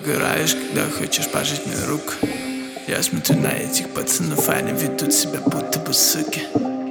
угораешь, когда хочешь пожать мою руку. Я смотрю на этих пацанов, они ведут себя будто бы суки.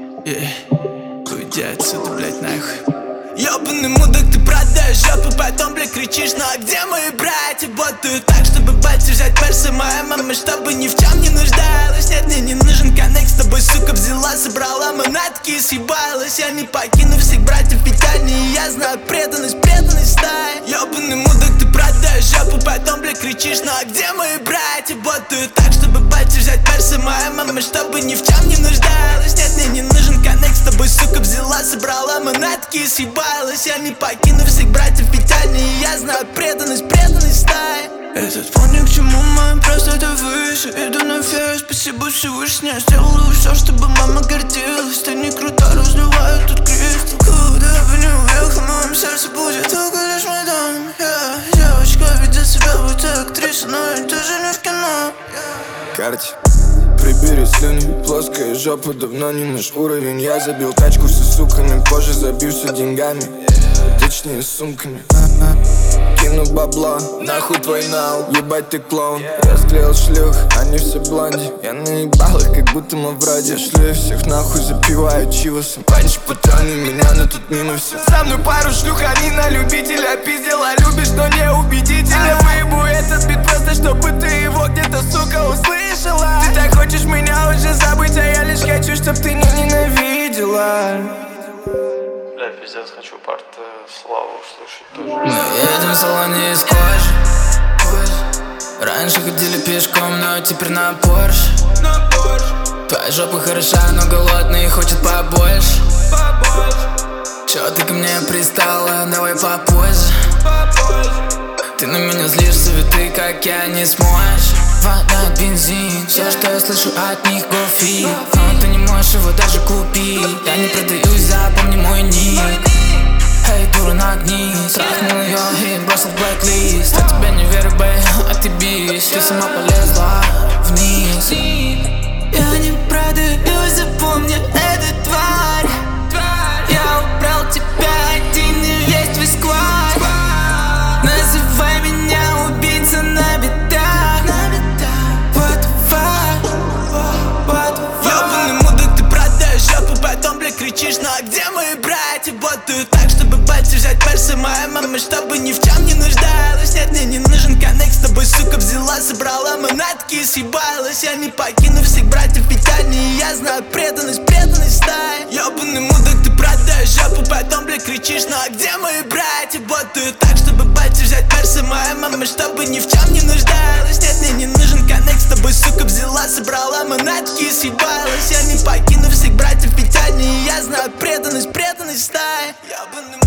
Уйди отсюда, блять, нахуй. Ёбаный мудак, ты продаешь жопу, потом, блядь, кричишь: ну а где мои братья? Ботают так, чтобы пальцы взять персы. Моя мама, чтобы ни в чем не нуждалась. Нет, мне не нужен коннект с тобой, сука, взяла, собрала манатки и съебалась. Я не покину всех братьев, ведь они, я знаю, преданность стаи. Ёбаный мудак, ты продаешь жопу, потом, блядь, кричишь: ну а где мои братья? Ботают так, чтобы пальцы взять персы. Моя мама, чтобы ни в чем не нуждалась. Нет, мне не нужен коннект с тобой, сука, взяла, собрала манатки и съебалась. Я не покину всех братьев, ведь они, я знаю, преданность стаи. Этот фон ни к чему, мой просто это выше. Иду на фейс, спасибо Всевышний. Я сделаю все, чтобы мама гордилась. Ты не круто, разливаю тут кристалл. Куда бы не уехал, в моем сердце будет только лишь мой дом. Девочка ведет себя будто актриса, но это же не в кино. Карте, прибери слюни, плоская жопа, давно не наш уровень. Я забил тачку со суками, позже забьюся деньгами, точнее сумками. Кину бабла, нахуй твой нал, ебать ты клоун. Расклеил шлюх, они все блонди. Я наебал их, как будто мы вроде. Я шлю всех нахуй, запиваю чивосом. Панч патроны, меня на тут мимо все. Со мной пару шлюх, они на любителя. Пиздела, любишь, но не убедительно. Выебу этот бит просто, чтобы ты его где-то, сука, услышала. Ты так хочешь меня уже забыть, а я лишь хочу, чтоб ты не ненавидела. Бля, пиздец, хочу парт Славу слушать тоже. Мы едем в салоне из кожи. Раньше ходили пешком, но теперь на Порш. Твоя жопа хороша, но голодный и хочет побольше. Чё ты ко мне пристала, давай попозже. Ты на меня злишься, ведь ты, как я, не сможешь. Вода, бензин, все, что я слышу от них, гофи. Но ты не можешь его даже купить. Я не продаюсь, запомни мой ник. Эй, дура, нагни, трахнул ее и бросил в блэк-лист. Я тебе не верю, бэй, а ты бись. Ты сама полезла вниз. Я не продаюсь, запомни эту тварь. Я убрал тебя, один и весь твой сквад. Называй меня убийца на битах. What the fuck? Ёбаный мудак, ты продаешь жопу, потом, блядь, кричишь: ну а где мои братья? Ботают так, чтобы пальцы взять персы. Моя мама, чтобы ни в чем не нуждалась. Нет, мне не нужен коннект с тобой, сука, взяла, собрала манатки и съебалась. Я не покину всех братьев, ведь они, я знаю, преданность стаи. Ёбаный мудак, ты продаешь жопу, потом, блядь, кричишь: ну а где мои братья? Ботают так, чтобы пальцы взять персы. Моя мама, чтобы ни в чем не нуждалась. Нет, мне не нужен коннект с тобой, сука, взяла, собрала манатки и съебалась. Я не покину всех братьев, ведь они, я знаю, преданность стаи. Ёбаный